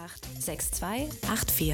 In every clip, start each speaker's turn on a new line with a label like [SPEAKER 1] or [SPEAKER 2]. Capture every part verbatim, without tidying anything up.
[SPEAKER 1] acht sechs zwei acht vier.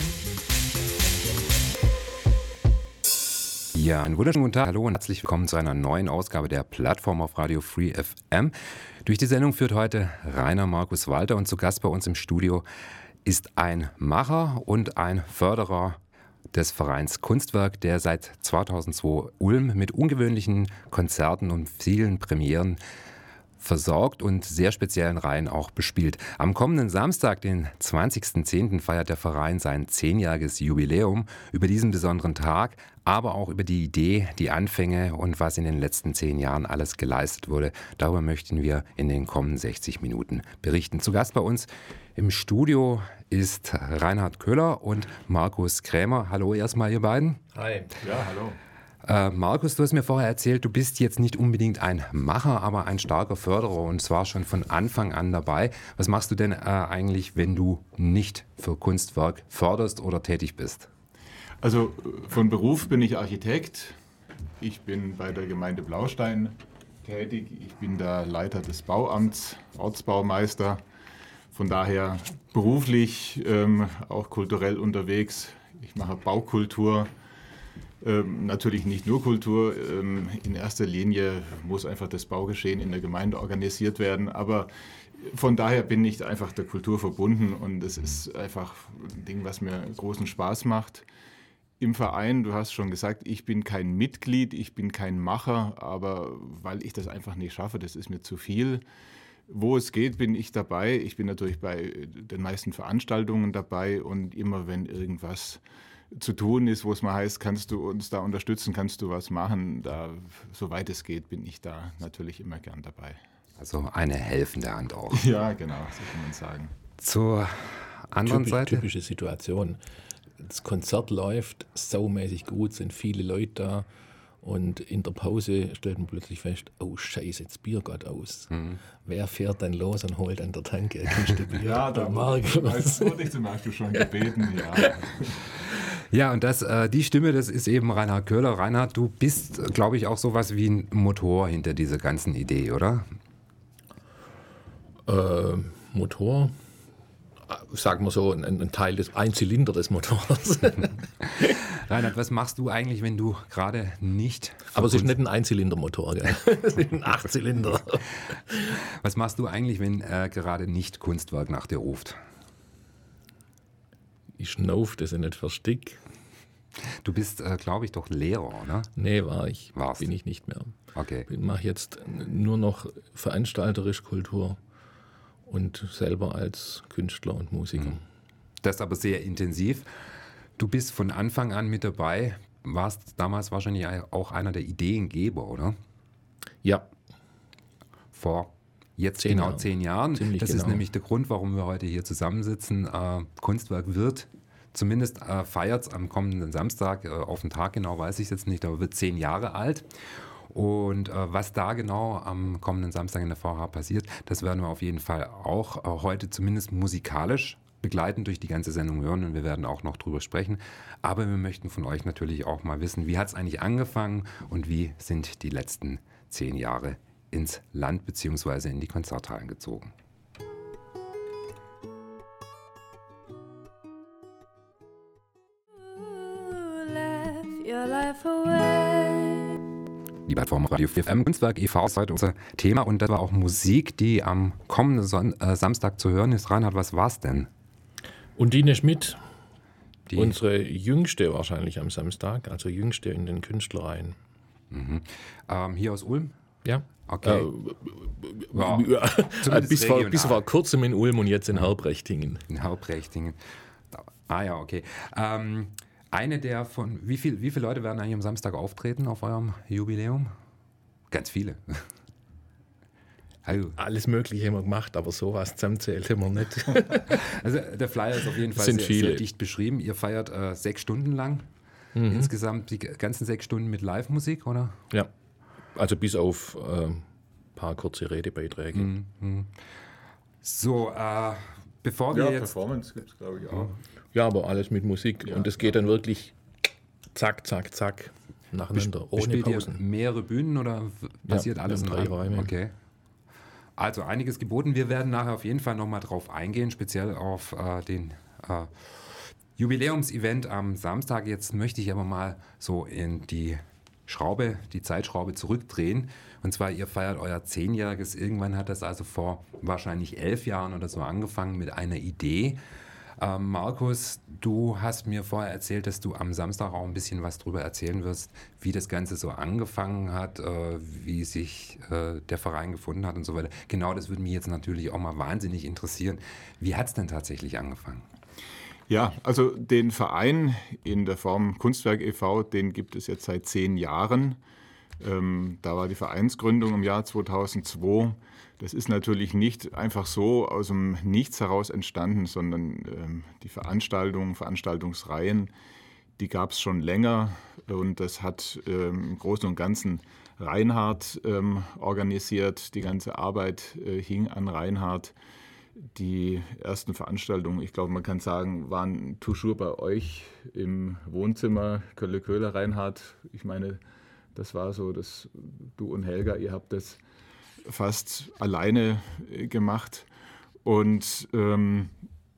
[SPEAKER 2] Ja, einen wunderschönen guten Tag. Hallo und herzlich willkommen zu einer neuen Ausgabe der Plattform auf Radio Free F M. Durch die Sendung führt heute Rainer Markus Walter und zu Gast bei uns im Studio ist ein Macher und ein Förderer des Vereins Kunstwerk, der seit zweitausendzwei Ulm mit ungewöhnlichen Konzerten und vielen Premieren versorgt und sehr speziellen Reihen auch bespielt. Am kommenden Samstag, den zwanzigsten zehnten, feiert der Verein sein zehnjähriges Jubiläum. Über diesen besonderen Tag, aber auch über die Idee, die Anfänge und was in den letzten zehn Jahren alles geleistet wurde. Darüber möchten wir in den kommenden sechzig Minuten berichten. Zu Gast bei uns im Studio ist Reinhard Köhler und Markus Krämer. Hallo erstmal, ihr beiden.
[SPEAKER 3] Hi. Ja, hallo.
[SPEAKER 2] Äh, Markus, du hast mir vorher erzählt, du bist jetzt nicht unbedingt ein Macher, aber ein starker Förderer und zwar schon von Anfang an dabei. Was machst du denn äh, eigentlich, wenn du nicht für Kunstwerk förderst oder tätig bist?
[SPEAKER 3] Also von Beruf bin ich Architekt. Ich bin bei der Gemeinde Blaustein tätig. Ich bin der Leiter des Bauamts, Ortsbaumeister. Von daher beruflich, ähm, auch kulturell unterwegs. Ich mache Baukultur. Ähm, natürlich nicht nur Kultur, ähm, in erster Linie muss einfach das Baugeschehen in der Gemeinde organisiert werden, aber von daher bin ich einfach der Kultur verbunden und es ist einfach ein Ding, was mir großen Spaß macht. Im Verein, du hast schon gesagt, ich bin kein Mitglied, ich bin kein Macher, aber weil ich das einfach nicht schaffe, das ist mir zu viel. Wo es geht, bin ich dabei. Ich bin natürlich bei den meisten Veranstaltungen dabei und immer wenn irgendwas zu tun ist, wo es mal heißt, kannst du uns da unterstützen, kannst du was machen, da, soweit es geht, bin ich da natürlich immer gern dabei.
[SPEAKER 2] Also eine helfende Hand auch.
[SPEAKER 3] Ja, genau, so kann man sagen.
[SPEAKER 2] Zur anderen
[SPEAKER 4] Typisch,
[SPEAKER 2] Seite?
[SPEAKER 4] Typische Situation. Das Konzert läuft saumäßig gut, sind viele Leute da und in der Pause stellt man plötzlich fest, oh Scheiße, das Bier geht aus. Mhm. Wer fährt dann los und holt an der Tanke ein Kiste Bier?
[SPEAKER 3] Ja, da wurde ich zum Beispiel schon gebeten, ja.
[SPEAKER 2] Ja, und das, äh, die Stimme, das ist eben Reinhard Köhler. Reinhard, du bist, glaube ich, auch sowas wie ein Motor hinter dieser ganzen Idee, oder?
[SPEAKER 4] Äh, Motor? Sagen wir so, ein, ein Teil des Einzylinder des Motors.
[SPEAKER 2] Reinhard, was machst du eigentlich, wenn du gerade nicht...
[SPEAKER 4] Aber es ist nicht ein Einzylindermotor, gell? Es ist ein Achtzylinder.
[SPEAKER 2] Was machst du eigentlich, wenn äh, gerade nicht Kunstwerk nach dir ruft?
[SPEAKER 4] Ich schnauf, dass ich nicht verstick.
[SPEAKER 2] Du bist, äh, glaube ich, doch Lehrer, oder?
[SPEAKER 4] Nee, war ich.
[SPEAKER 2] Warst.
[SPEAKER 4] Bin ich nicht mehr.
[SPEAKER 2] Okay.
[SPEAKER 4] Ich mache jetzt nur noch veranstalterisch Kultur und selber als Künstler und Musiker.
[SPEAKER 2] Das aber sehr intensiv. Du bist von Anfang an mit dabei, warst damals wahrscheinlich auch einer der Ideengeber, oder?
[SPEAKER 4] Ja.
[SPEAKER 2] Vor jetzt
[SPEAKER 4] zehn
[SPEAKER 2] genau
[SPEAKER 4] Jahren.
[SPEAKER 2] zehn Jahren.
[SPEAKER 4] Ziemlich
[SPEAKER 2] das
[SPEAKER 4] genau.
[SPEAKER 2] ist nämlich der Grund, warum wir heute hier zusammensitzen. Äh, Kunstwerk wird, zumindest äh, feiert es am kommenden Samstag, äh, auf den Tag genau weiß ich es jetzt nicht, aber wird zehn Jahre alt. Und äh, was da genau am kommenden Samstag in der V H passiert, das werden wir auf jeden Fall auch äh, heute zumindest musikalisch begleitend durch die ganze Sendung hören und wir werden auch noch drüber sprechen. Aber wir möchten von euch natürlich auch mal wissen, wie hat es eigentlich angefangen und wie sind die letzten zehn Jahre ins Land bzw. in die Konzerthallen gezogen. Die Plattform Radio F M Kunstwerk e V ist heute unser Thema und das war auch Musik, die am kommenden Son- äh, Samstag zu hören ist. Reinhard, was war's denn?
[SPEAKER 4] Undine Schmidt,
[SPEAKER 2] Die
[SPEAKER 4] unsere jüngste wahrscheinlich am Samstag, also jüngste in den Künstlerreihen.
[SPEAKER 2] Mhm. Ähm, hier aus Ulm?
[SPEAKER 4] Ja.
[SPEAKER 2] Okay.
[SPEAKER 4] Äh,
[SPEAKER 2] Ja,
[SPEAKER 4] ja.
[SPEAKER 2] zumindest
[SPEAKER 4] bis, vor,
[SPEAKER 2] regional.
[SPEAKER 4] bis vor kurzem in Ulm und jetzt in Halbrechtingen.
[SPEAKER 2] In Halbrechtingen. Ah ja, okay. Ähm, eine der von, wie, viel, wie viele Leute werden eigentlich am Samstag auftreten auf eurem Jubiläum? Ganz viele. Also,
[SPEAKER 4] Alles Mögliche haben wir gemacht, aber sowas zusammenzählt haben wir nicht.
[SPEAKER 2] also der Flyer ist auf jeden Fall
[SPEAKER 4] Sind
[SPEAKER 2] sehr,
[SPEAKER 4] viele.
[SPEAKER 2] sehr dicht beschrieben. Ihr feiert äh, sechs Stunden lang. Mhm. Insgesamt die ganzen sechs Stunden mit Live-Musik, oder?
[SPEAKER 4] Ja, also bis auf ein äh, paar kurze Redebeiträge.
[SPEAKER 2] Mhm. So, äh, bevor wir
[SPEAKER 3] Ja,
[SPEAKER 2] jetzt...
[SPEAKER 3] Performance gibt es, glaube ich, auch.
[SPEAKER 4] Ja, aber alles mit Musik.
[SPEAKER 3] Ja,
[SPEAKER 4] und es geht dann wirklich zack, zack, zack nacheinander, ohne
[SPEAKER 2] Spielt ihr
[SPEAKER 4] Pausen.
[SPEAKER 2] mehrere Bühnen oder passiert
[SPEAKER 4] Ja,
[SPEAKER 2] alles
[SPEAKER 4] wir
[SPEAKER 2] in
[SPEAKER 4] haben drei
[SPEAKER 2] einem?
[SPEAKER 4] Räume.
[SPEAKER 2] Okay. Also einiges geboten. Wir werden nachher auf jeden Fall nochmal drauf eingehen, speziell auf äh, den äh, Jubiläumsevent am Samstag. Jetzt möchte ich aber mal so in die Schraube, die Zeitschraube zurückdrehen. Und zwar, ihr feiert euer Zehnjähriges. Irgendwann hat das also vor wahrscheinlich elf Jahren oder so angefangen mit einer Idee. Ähm, Markus, du hast mir vorher erzählt, dass du am Samstag auch ein bisschen was darüber erzählen wirst, wie das Ganze so angefangen hat, äh, wie sich äh, der Verein gefunden hat und so weiter. Genau, das würde mich jetzt natürlich auch mal wahnsinnig interessieren. Wie hat es denn tatsächlich angefangen?
[SPEAKER 3] Ja, also den Verein in der Form Kunstwerk e V, den gibt es jetzt seit zehn Jahren. Ähm, da war die Vereinsgründung im Jahr zweitausendzwei. Das ist natürlich nicht einfach so aus dem Nichts heraus entstanden, sondern ähm, die Veranstaltungen, Veranstaltungsreihen, die gab es schon länger. Und das hat ähm, im Großen und Ganzen Reinhard ähm, organisiert. Die ganze Arbeit äh, hing an Reinhard. Die ersten Veranstaltungen, ich glaube, man kann sagen, waren toujours bei euch im Wohnzimmer, Kölle-Köhler, Reinhard. Ich meine, das war so, dass du und Helga, ihr habt das fast alleine gemacht. Und ähm,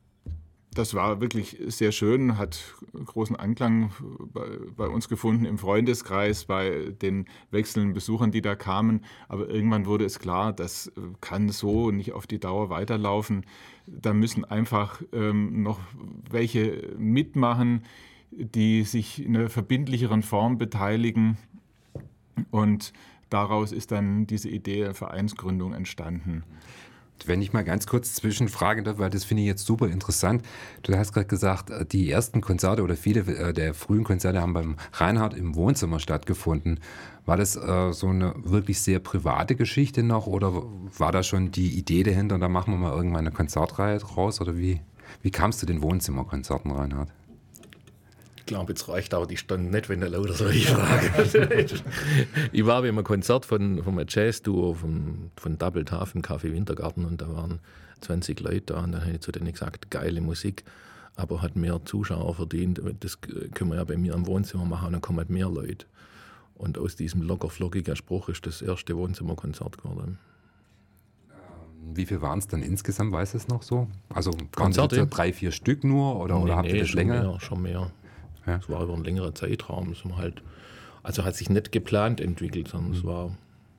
[SPEAKER 3] das war wirklich sehr schön, hat großen Anklang bei, bei uns gefunden im Freundeskreis, bei den wechselnden Besuchern, die da kamen. Aber irgendwann wurde es klar, das kann so nicht auf die Dauer weiterlaufen. Da müssen einfach ähm, noch welche mitmachen, die sich in einer verbindlicheren Form beteiligen. Und daraus ist dann diese Idee der Vereinsgründung entstanden.
[SPEAKER 2] Wenn ich mal ganz kurz zwischenfragen darf, weil das finde ich jetzt super interessant. Du hast gerade gesagt, die ersten Konzerte oder viele der frühen Konzerte haben beim Reinhard im Wohnzimmer stattgefunden. War das äh, so eine wirklich sehr private Geschichte noch oder war da schon die Idee dahinter, da machen wir mal irgendwann eine Konzertreihe draus? Oder wie, wie kamst du den Wohnzimmerkonzerten, Reinhard?
[SPEAKER 4] Ich glaube, jetzt reicht auch die Stunde nicht, wenn du lauter solche Fragen. Ich war bei einem Konzert von, von einem Jazz-Duo von, von Double Taff im Café Wintergarten und da waren zwanzig Leute da und dann habe ich zu denen gesagt, geile Musik, aber hat mehr Zuschauer verdient. Das können wir ja bei mir im Wohnzimmer machen und dann kommen halt mehr Leute. Und aus diesem locker-flockigen Spruch ist das erste Wohnzimmerkonzert geworden.
[SPEAKER 2] Wie viel waren es dann insgesamt, weißt du es noch so? Also waren
[SPEAKER 4] Konzerte?
[SPEAKER 2] es drei, vier Stück nur oder,
[SPEAKER 4] Nee,
[SPEAKER 2] oder habt
[SPEAKER 4] nee,
[SPEAKER 2] ihr das
[SPEAKER 4] schon
[SPEAKER 2] länger?
[SPEAKER 4] Mehr, schon mehr.
[SPEAKER 2] Ja.
[SPEAKER 4] Es war über einen längeren Zeitraum. Es war halt, also hat sich nicht geplant entwickelt, sondern mhm. es war.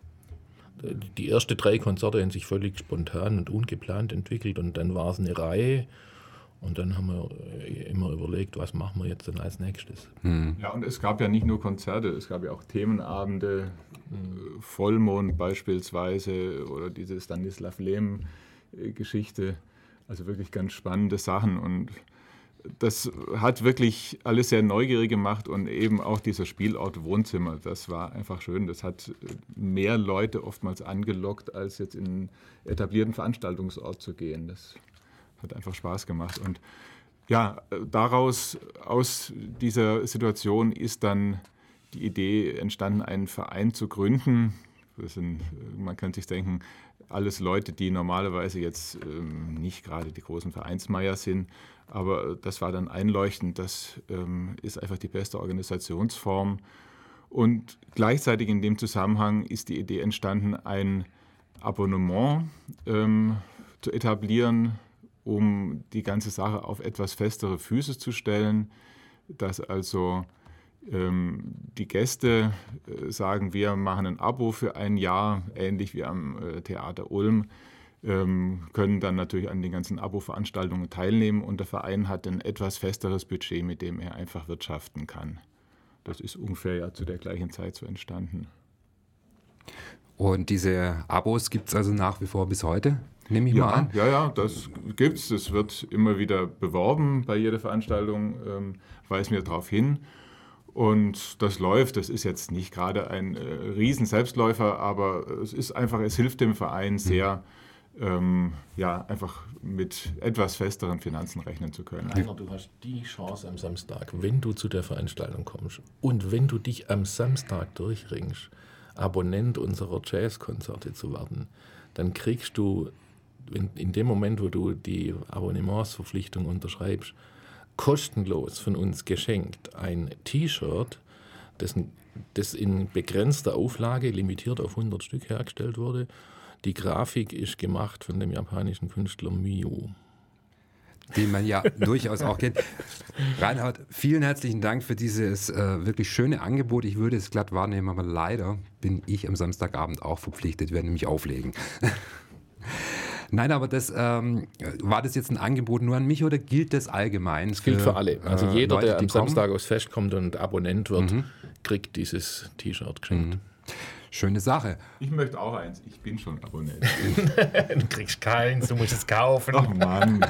[SPEAKER 4] Die ersten drei Konzerte haben sich völlig spontan und ungeplant entwickelt und dann war es eine Reihe und dann haben wir immer überlegt, was machen wir jetzt dann als nächstes.
[SPEAKER 2] Mhm.
[SPEAKER 3] Ja, und es gab ja nicht nur Konzerte, es gab ja auch Themenabende, mhm. Vollmond beispielsweise oder diese Stanislav Lem-Geschichte, also wirklich ganz spannende Sachen und das hat wirklich alles sehr neugierig gemacht und eben auch dieser Spielort Wohnzimmer, das war einfach schön. Das hat mehr Leute oftmals angelockt, als jetzt in einen etablierten Veranstaltungsort zu gehen. Das hat einfach Spaß gemacht. Und ja, daraus, aus dieser Situation ist dann die Idee entstanden, einen Verein zu gründen. Das sind, man kann sich denken, alles Leute, die normalerweise jetzt ähm, nicht gerade die großen Vereinsmeier sind. Aber das war dann einleuchtend, das ähm, ist einfach die beste Organisationsform. Und gleichzeitig in dem Zusammenhang ist die Idee entstanden, ein Abonnement ähm, zu etablieren, um die ganze Sache auf etwas festere Füße zu stellen, dass also ähm, die Gäste äh, sagen, wir machen ein Abo für ein Jahr, ähnlich wie am äh, Theater Ulm, ähm, können dann natürlich an den ganzen Abo-Veranstaltungen teilnehmen und der Verein hat ein etwas festeres Budget, mit dem er einfach wirtschaften kann. Das ist ungefähr ja zu der gleichen Zeit so entstanden.
[SPEAKER 2] Und diese Abos gibt es also nach wie vor bis heute, nehme ich
[SPEAKER 3] ja,
[SPEAKER 2] mal an?
[SPEAKER 3] Ja, ja, das gibt's. Das wird immer wieder beworben bei jeder Veranstaltung, ähm, weisen wir darauf hin. Und das läuft, das ist jetzt nicht gerade ein äh, Riesen-Selbstläufer, aber es ist einfach, es hilft dem Verein sehr, mhm. ähm, ja, einfach mit etwas festeren Finanzen rechnen zu können.
[SPEAKER 4] Rainer, du hast die Chance am Samstag, wenn du zu der Veranstaltung kommst und wenn du dich am Samstag durchringst, Abonnent unserer Jazzkonzerte zu werden, dann kriegst du in, in dem Moment, wo du die Abonnementsverpflichtung unterschreibst, kostenlos von uns geschenkt ein T-Shirt, das, das in begrenzter Auflage, limitiert auf hundert Stück hergestellt wurde. Die Grafik ist gemacht von dem japanischen Künstler Miyu.
[SPEAKER 2] den man ja durchaus auch kennt. Reinhard, vielen herzlichen Dank für dieses äh, wirklich schöne Angebot. Ich würde es glatt wahrnehmen, aber leider bin ich am Samstagabend auch verpflichtet, werde nämlich auflegen. Nein, aber das, ähm, war das jetzt ein Angebot nur an mich oder gilt das allgemein?
[SPEAKER 4] Es gilt für alle. Also
[SPEAKER 2] äh,
[SPEAKER 4] jeder,
[SPEAKER 2] Leute,
[SPEAKER 4] der am
[SPEAKER 2] die kommen?
[SPEAKER 4] Samstag aufs Fest kommt und Abonnent wird,
[SPEAKER 2] Mhm.
[SPEAKER 4] kriegt dieses T-Shirt geschenkt.
[SPEAKER 2] Mhm. Schöne Sache.
[SPEAKER 3] Ich möchte auch eins. Ich bin schon Abonnent.
[SPEAKER 4] Du kriegst keins, du musst es kaufen.
[SPEAKER 3] Ach Mann.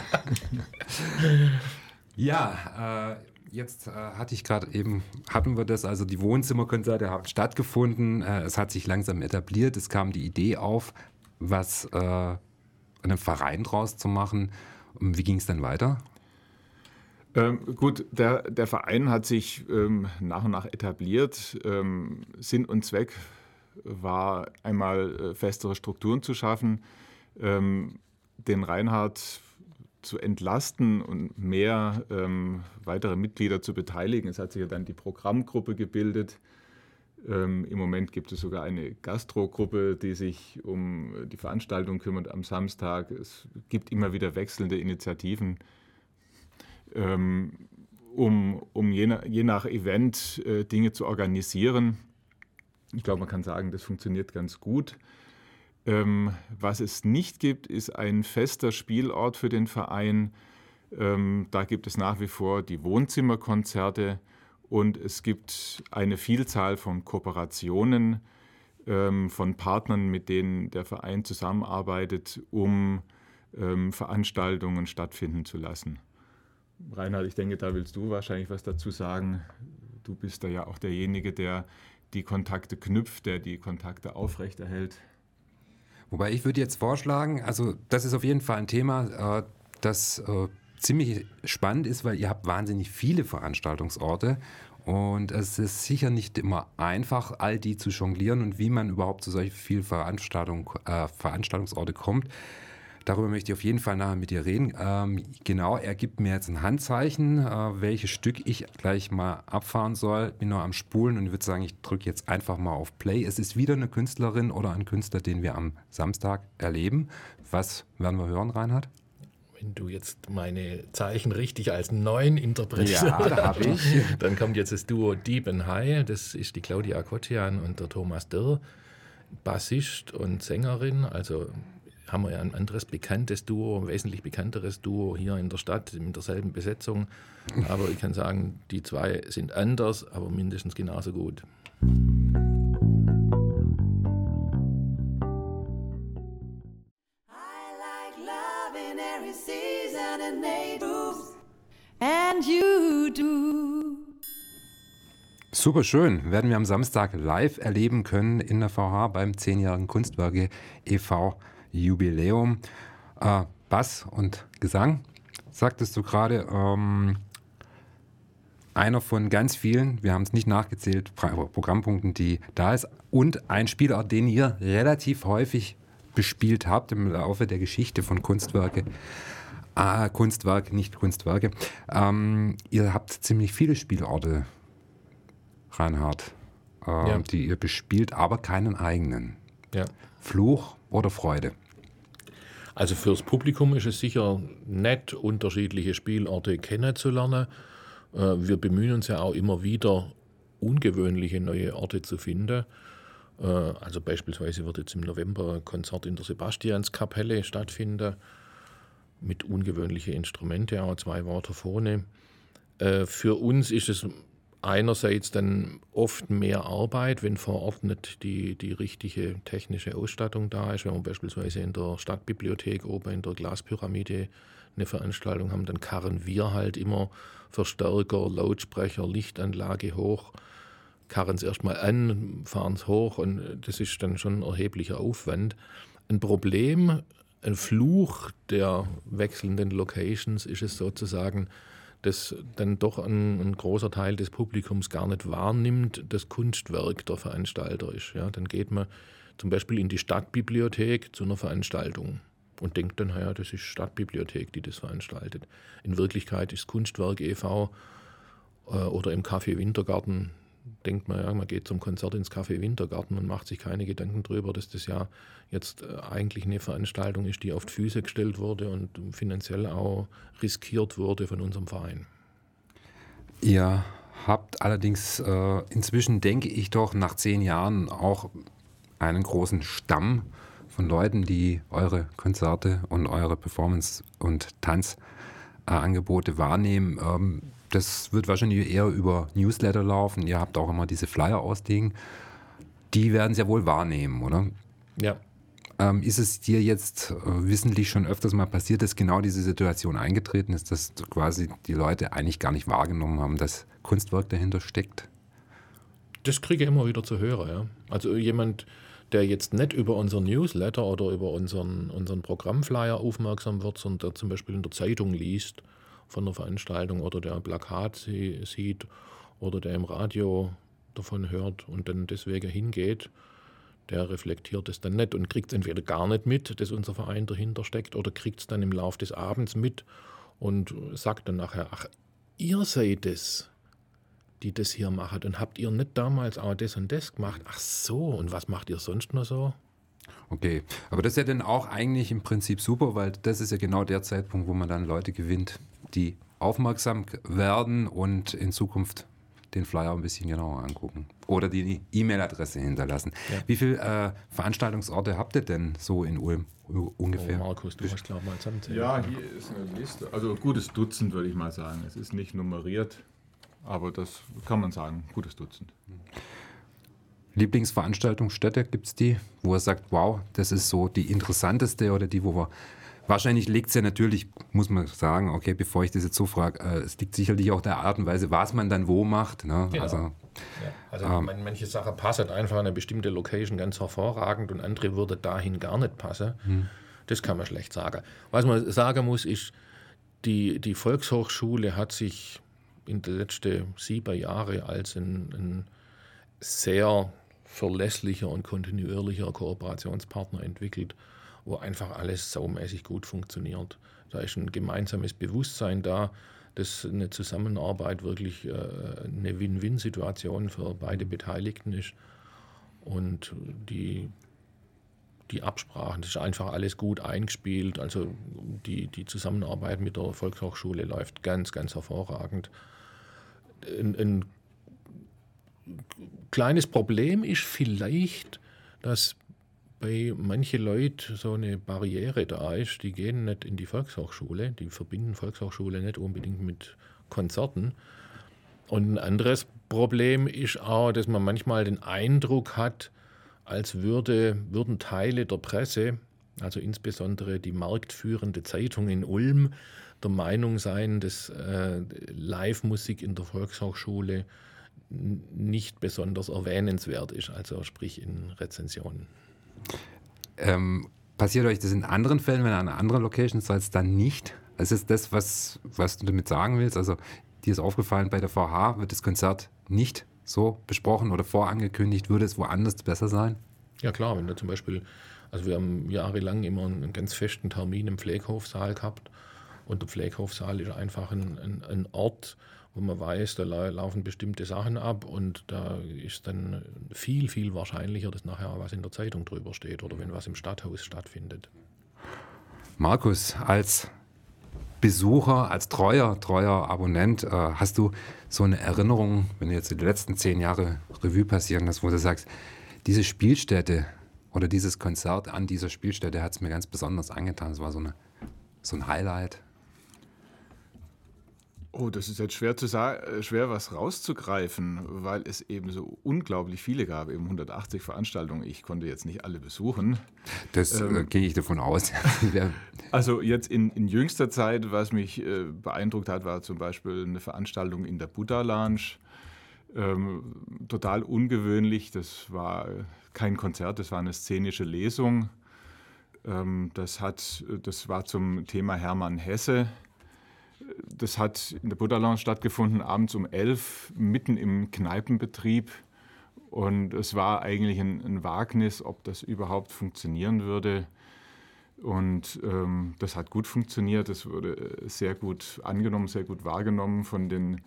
[SPEAKER 2] Ja, äh, jetzt äh, hatte ich gerade eben, hatten wir das, also die Wohnzimmerkonzerte haben stattgefunden, äh, es hat sich langsam etabliert, es kam die Idee auf, was äh, einen Verein draus zu machen. Und wie ging es dann weiter?
[SPEAKER 3] Ähm, gut, der, der Verein hat sich ähm, nach und nach etabliert. Ähm, Sinn und Zweck war einmal äh, festere Strukturen zu schaffen, ähm, den Reinhard zu entlasten und mehr ähm, weitere Mitglieder zu beteiligen. Es hat sich ja dann die Programmgruppe gebildet. Ähm, Im Moment gibt es sogar eine Gastrogruppe, die sich um die Veranstaltung kümmert am Samstag. Es gibt immer wieder wechselnde Initiativen, ähm, um, um je, nach, je nach Event äh, Dinge zu organisieren. Ich glaube, man kann sagen, das funktioniert ganz gut. Ähm, was es nicht gibt, ist ein fester Spielort für den Verein. Ähm, da gibt es nach wie vor die Wohnzimmerkonzerte. Und es gibt eine Vielzahl von Kooperationen, ähm, von Partnern, mit denen der Verein zusammenarbeitet, um ähm, Veranstaltungen stattfinden zu lassen. Reinhard, ich denke, da willst du wahrscheinlich was dazu sagen. Du bist da ja auch derjenige, der die Kontakte knüpft, der die Kontakte aufrechterhält.
[SPEAKER 2] Wobei ich würde jetzt vorschlagen, also das ist auf jeden Fall ein Thema, äh, das äh, ziemlich spannend ist, weil ihr habt wahnsinnig viele Veranstaltungsorte und es ist sicher nicht immer einfach, all die zu jonglieren und wie man überhaupt zu solch vielen Veranstaltung, äh, Veranstaltungsorte kommt. Darüber möchte ich auf jeden Fall nachher mit dir reden. Ähm, genau, er gibt mir jetzt ein Handzeichen, äh, welches Stück ich gleich mal abfahren soll. Bin noch am Spulen und würde sagen, ich drücke jetzt einfach mal auf Play. Es ist wieder eine Künstlerin oder ein Künstler, den wir am Samstag erleben. Was werden wir hören, Reinhard?
[SPEAKER 4] Wenn du jetzt meine Zeichen richtig als neun interpretierst,
[SPEAKER 2] Ja, da habe ich.
[SPEAKER 4] dann kommt jetzt das Duo Deep and High. Das ist die Claudia Kotian und der Thomas Dürr, Bassist und Sängerin. Also haben wir ja ein anderes bekanntes Duo, ein wesentlich bekannteres Duo hier in der Stadt mit derselben Besetzung. Aber ich kann sagen, die zwei sind anders, aber mindestens genauso gut.
[SPEAKER 1] And you do.
[SPEAKER 2] Super schön. Werden wir am Samstag live erleben können in der V H beim zehnjährigen Kunstwerke e V Jubiläum. Äh, Bass und Gesang, sagtest du gerade, ähm, einer von ganz vielen, wir haben es nicht nachgezählt, Programmpunkten, die da ist. Und ein Spielort, den ihr relativ häufig bespielt habt im Laufe der Geschichte von Kunstwerke. Ah, Kunstwerk, nicht Kunstwerke. Ähm, ihr habt ziemlich viele Spielorte, Reinhard, äh,
[SPEAKER 4] Ja.
[SPEAKER 2] die ihr bespielt, aber keinen eigenen.
[SPEAKER 4] Ja.
[SPEAKER 2] Fluch oder Freude?
[SPEAKER 4] Also fürs Publikum ist es sicher nett, unterschiedliche Spielorte kennenzulernen. Äh, Wir bemühen uns ja auch immer wieder, ungewöhnliche neue Orte zu finden. Äh, Also beispielsweise wird jetzt im November ein Konzert in der Sebastianskapelle stattfinden, mit ungewöhnlichen Instrumenten, auch zwei Waterphone. Äh, Für uns ist es einerseits dann oft mehr Arbeit, wenn vor Ort nicht die, die richtige technische Ausstattung da ist. Wenn wir beispielsweise in der Stadtbibliothek oben in der Glaspyramide eine Veranstaltung haben, dann karren wir halt immer Verstärker, Lautsprecher, Lichtanlage hoch, karren es erstmal an, fahren es hoch und das ist dann schon ein erheblicher Aufwand. Ein Problem, ein Fluch der wechselnden Locations ist es sozusagen, dass dann doch ein, ein großer Teil des Publikums gar nicht wahrnimmt, das Kunstwerk der Veranstalter ist. Ja, dann geht man zum Beispiel in die Stadtbibliothek zu einer Veranstaltung und denkt dann, ja, das ist Stadtbibliothek, die das veranstaltet. In Wirklichkeit ist Kunstwerk e V äh, oder im Café Wintergarten denkt man, ja, man geht zum Konzert ins Café Wintergarten und macht sich keine Gedanken darüber, dass das ja jetzt eigentlich eine Veranstaltung ist, die auf die Füße gestellt wurde und finanziell auch riskiert wurde von unserem Verein.
[SPEAKER 2] Ihr habt allerdings äh, inzwischen, denke ich doch, nach zehn Jahren auch einen großen Stamm von Leuten, die eure Konzerte und eure Performance- und Tanzangebote wahrnehmen. Ähm, das wird wahrscheinlich eher über Newsletter laufen. Ihr habt auch immer diese Flyer auslegen. Die werden es ja wohl wahrnehmen, oder?
[SPEAKER 4] Ja.
[SPEAKER 2] Ähm, ist es dir jetzt äh, wissentlich schon öfters mal passiert, dass genau diese Situation eingetreten ist, dass quasi die Leute eigentlich gar nicht wahrgenommen haben, dass Kunstwerk dahinter steckt?
[SPEAKER 4] Das kriege ich immer wieder zu hören, ja. Also jemand, der jetzt nicht über unseren Newsletter oder über unseren, unseren Programmflyer aufmerksam wird, sondern der zum Beispiel in der Zeitung liest von der Veranstaltung oder der ein Plakat sie, sieht oder der im Radio davon hört und dann deswegen hingeht, der reflektiert es dann nicht und kriegt es entweder gar nicht mit, dass unser Verein dahinter steckt, oder kriegt es dann im Laufe des Abends mit und sagt dann nachher, ach, ihr seid es, die das hier machen, und habt ihr nicht damals auch das und das gemacht? Ach so, und was macht ihr sonst noch so?
[SPEAKER 2] Okay, aber das ist ja dann auch eigentlich im Prinzip super, weil das ist ja genau der Zeitpunkt, wo man dann Leute gewinnt, die aufmerksam werden und in Zukunft den Flyer ein bisschen genauer angucken oder die E-Mail-Adresse hinterlassen. Ja. Wie viele äh, Veranstaltungsorte habt ihr denn so in Ulm ungefähr?
[SPEAKER 4] Oh, Markus, du musst glaube mal zusammenzählen.
[SPEAKER 3] Ja, hier ist eine Liste. Also ein gutes Dutzend, würde ich mal sagen. Es ist nicht nummeriert, aber das kann man sagen, gutes Dutzend.
[SPEAKER 2] Lieblingsveranstaltungsstätte, gibt es die, wo er sagt, wow, das ist so die interessanteste oder die, wo wir... Wahrscheinlich liegt es ja natürlich, muss man sagen, okay, bevor ich das jetzt so frage, äh, es liegt sicherlich auch der Art und Weise, was man dann wo macht. Ne?
[SPEAKER 4] Genau.
[SPEAKER 2] Also,
[SPEAKER 4] ja. also
[SPEAKER 2] ähm,
[SPEAKER 4] manche Sachen passen einfach an eine bestimmte Location ganz hervorragend und andere würde dahin gar nicht passen. Hm. Das kann man schlecht sagen. Was man sagen muss, ist, die, die Volkshochschule hat sich in den letzten sieben Jahren als ein, ein sehr verlässlicher und kontinuierlicher Kooperationspartner entwickelt, wo einfach alles saumäßig gut funktioniert. Da ist ein gemeinsames Bewusstsein da, dass eine Zusammenarbeit wirklich äh, eine Win-Win-Situation für beide Beteiligten ist. Und die, die Absprachen, das ist einfach alles gut eingespielt. Also die, die Zusammenarbeit mit der Volkshochschule läuft ganz, ganz hervorragend. Ein, ein kleines Problem ist vielleicht, dass bei manchen Leuten so eine Barriere da ist, die gehen nicht in die Volkshochschule, die verbinden Volkshochschule nicht unbedingt mit Konzerten. Und ein anderes Problem ist auch, dass man manchmal den Eindruck hat, als würde, würden Teile der Presse, also insbesondere die marktführende Zeitung in Ulm, der Meinung sein, dass äh, Live-Musik in der Volkshochschule nicht besonders erwähnenswert ist, also sprich in Rezensionen.
[SPEAKER 2] Ähm, passiert euch das in anderen Fällen, wenn ihr an einer anderen Location seid, dann nicht? Es ist das, was, was du damit sagen willst? Also dir ist aufgefallen, bei der V H wird das Konzert nicht so besprochen oder vorangekündigt, würde es woanders besser sein?
[SPEAKER 4] Ja klar, wenn du zum Beispiel, also wir haben jahrelang immer einen ganz festen Termin im Pfleghofsaal gehabt und der Pfleghofsaal ist einfach ein, ein, ein Ort, wo man weiß, da laufen bestimmte Sachen ab und da ist dann viel, viel wahrscheinlicher, dass nachher was in der Zeitung drüber steht oder wenn was im Stadthaus stattfindet.
[SPEAKER 2] Markus, als Besucher, als treuer, treuer Abonnent, äh, hast du so eine Erinnerung, wenn du jetzt die letzten zehn Jahre Revue passieren lässt, wo du sagst, diese Spielstätte oder dieses Konzert an dieser Spielstätte hat es mir ganz besonders angetan. Es war so, eine, so ein Highlight.
[SPEAKER 3] Oh, das ist jetzt schwer zu sagen, schwer was rauszugreifen, weil es eben so unglaublich viele gab, eben hundertachtzig Veranstaltungen. Ich konnte jetzt nicht alle besuchen.
[SPEAKER 2] Das ähm, äh, gehe ich davon aus.
[SPEAKER 3] Also jetzt in, in jüngster Zeit, was mich äh, beeindruckt hat, war zum Beispiel eine Veranstaltung in der Buddha Lounge. Ähm, total ungewöhnlich. Das war kein Konzert, das war eine szenische Lesung. Ähm, das hat, das war zum Thema Hermann Hesse. Das hat in der Buddha Lounge stattgefunden, abends um elf, mitten im Kneipenbetrieb. Und es war eigentlich ein, ein Wagnis, ob das überhaupt funktionieren würde. Und ähm, das hat gut funktioniert. Es wurde sehr gut angenommen, sehr gut wahrgenommen von den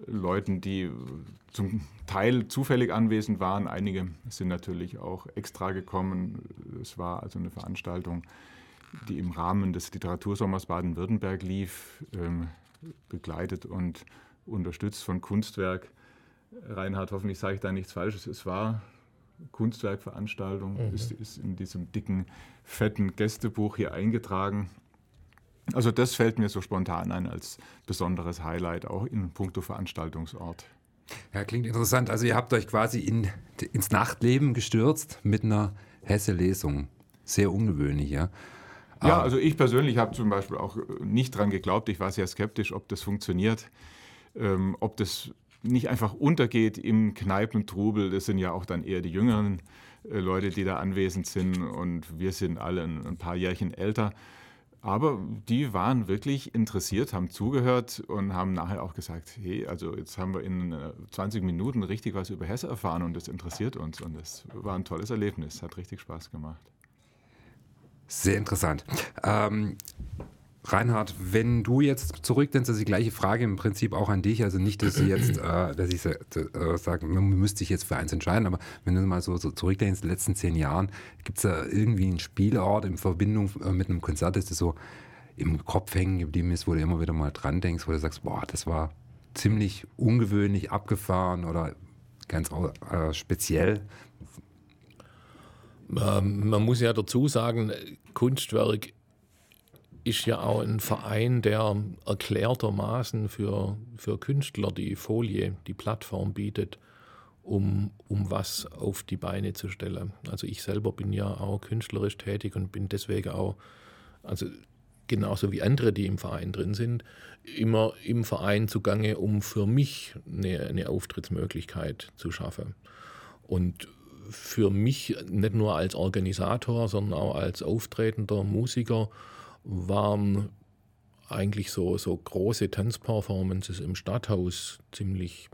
[SPEAKER 3] Leuten, die zum Teil zufällig anwesend waren. Einige sind natürlich auch extra gekommen. Es war also eine Veranstaltung, die im Rahmen des Literatursommers Baden-Württemberg lief, ähm, begleitet und unterstützt von Kunstwerk. Reinhard, hoffentlich sage ich da nichts Falsches. Es war Kunstwerkveranstaltung, mhm. ist, ist in diesem dicken, fetten Gästebuch hier eingetragen. Also das fällt mir so spontan ein als besonderes Highlight, auch in puncto Veranstaltungsort.
[SPEAKER 2] Ja, klingt interessant. Also ihr habt euch quasi in, ins Nachtleben gestürzt mit einer Hesse-Lesung. Sehr ungewöhnlich, ja?
[SPEAKER 3] Ja, also ich persönlich habe zum Beispiel auch nicht dran geglaubt. Ich war sehr skeptisch, ob das funktioniert, ähm, ob das nicht einfach untergeht im Kneipentrubel. Das sind ja auch dann eher die jüngeren äh, Leute, die da anwesend sind, und wir sind alle ein, ein paar Jährchen älter. Aber die waren wirklich interessiert, haben zugehört und haben nachher auch gesagt, hey, also jetzt haben wir in zwanzig Minuten richtig was über Hesse erfahren und das interessiert uns. Und das war ein tolles Erlebnis, hat richtig Spaß gemacht.
[SPEAKER 2] Sehr interessant. Ähm, Reinhard, wenn du jetzt zurückdenkst, das ist die gleiche Frage im Prinzip auch an dich, also nicht, dass ich jetzt, äh, dass ich äh, sage, man müsste sich jetzt für eins entscheiden, aber wenn du mal so, so zurückdenkst, in den letzten zehn Jahren, gibt es da irgendwie einen Spielort in Verbindung äh, mit einem Konzert, das dir so im Kopf hängen geblieben ist, wo du immer wieder mal dran denkst, wo du sagst, boah, das war ziemlich ungewöhnlich, abgefahren oder ganz äh, speziell?
[SPEAKER 4] Ähm, man muss ja dazu sagen, Kunstwerk ist ja auch ein Verein, der erklärtermaßen für, für Künstler die Folie, die Plattform bietet, um, um was auf die Beine zu stellen. Also ich selber bin ja auch künstlerisch tätig und bin deswegen auch, also genauso wie andere, die im Verein drin sind, immer im Verein zugange, um für mich eine, eine Auftrittsmöglichkeit zu schaffen. Und für mich nicht nur als Organisator, sondern auch als auftretender Musiker waren eigentlich so, so große Tanzperformances im Stadthaus ziemlich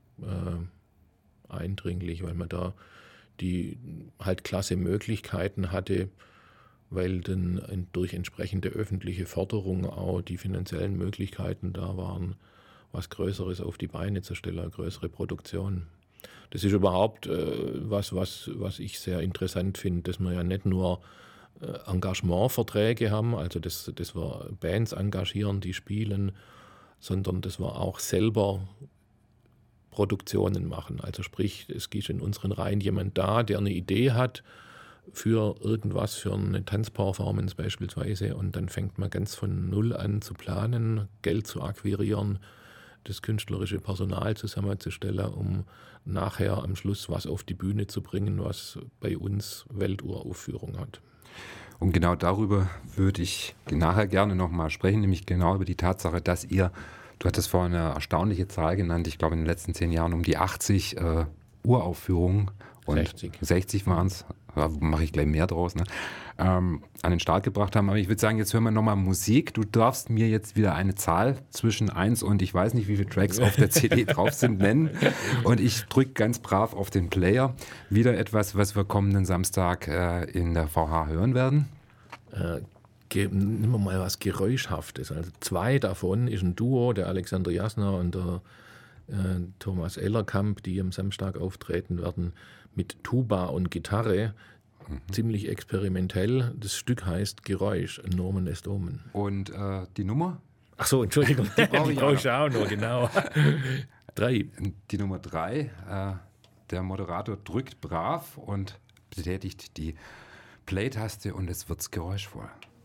[SPEAKER 4] äh, eindringlich, weil man da die halt klasse Möglichkeiten hatte, weil dann durch entsprechende öffentliche Förderung auch die finanziellen Möglichkeiten da waren, was Größeres auf die Beine zu stellen, eine größere Produktion. Das ist überhaupt äh, was, was, was ich sehr interessant finde, dass man ja nicht nur Engagementverträge haben, also dass das wir Bands engagieren, die spielen, sondern dass wir auch selber Produktionen machen. Also sprich, es gibt in unseren Reihen jemand da, der eine Idee hat für irgendwas, für eine Tanzperformance beispielsweise, und dann fängt man ganz von Null an zu planen, Geld zu akquirieren, das künstlerische Personal zusammenzustellen, um nachher am Schluss was auf die Bühne zu bringen, was bei uns Welturaufführung hat.
[SPEAKER 2] Und genau darüber würde ich nachher gerne nochmal sprechen, nämlich genau über die Tatsache, dass ihr, du hattest vorhin eine erstaunliche Zahl genannt, ich glaube in den letzten zehn Jahren um die achtzig äh, Uraufführungen und sechzig, sechzig waren es, mache ich gleich mehr draus, ne? ähm, an den Start gebracht haben. Aber ich würde sagen, jetzt hören wir nochmal Musik. Du darfst mir jetzt wieder eine Zahl zwischen eins und ich weiß nicht, wie viele Tracks auf der C D drauf sind, nennen. Und ich drücke ganz brav auf den Player. Wieder etwas, was wir kommenden Samstag äh, in der V H hören werden.
[SPEAKER 4] Äh, ge- nehmen wir mal was Geräuschhaftes. Also zwei davon ist ein Duo, der Alexander Jasner und der äh, Thomas Ellerkamp, die am Samstag auftreten werden, mit Tuba und Gitarre. Mhm. Ziemlich experimentell. Das Stück heißt Geräusch, Nomen est Omen.
[SPEAKER 2] Und äh, die Nummer?
[SPEAKER 4] Ach so, Entschuldigung, die brauche ich auch noch, genau. Drei.
[SPEAKER 2] Die Nummer drei. Äh, der Moderator drückt brav und betätigt die Play-Taste und es wird geräuschvoll.